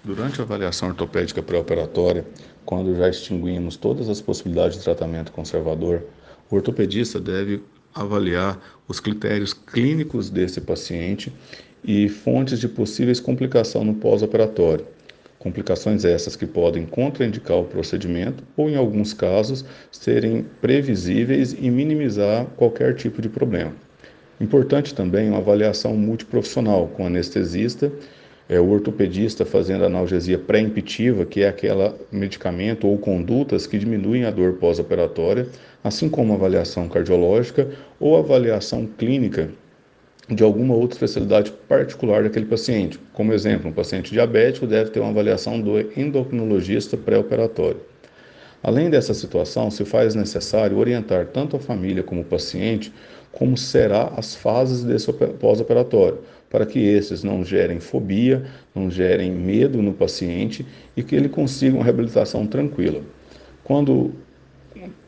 Durante a avaliação ortopédica pré-operatória, quando já extinguimos todas as possibilidades de tratamento conservador, o ortopedista deve avaliar os critérios clínicos desse paciente e fontes de possíveis complicação no pós-operatório. Complicações essas que podem contraindicar o procedimento ou, em alguns casos, serem previsíveis e minimizar qualquer tipo de problema. Importante também uma avaliação multiprofissional, com anestesista, o ortopedista fazendo analgesia pré-imptiva, que é aquele medicamento ou condutas que diminuem a dor pós-operatória, assim como avaliação cardiológica ou avaliação clínica de alguma outra especialidade particular daquele paciente. Como exemplo, um paciente diabético deve ter uma avaliação do endocrinologista pré-operatório. Além dessa situação, se faz necessário orientar tanto a família como o paciente como será as fases desse pós-operatório, para que esses não gerem fobia, não gerem medo no paciente e que ele consiga uma reabilitação tranquila. Quando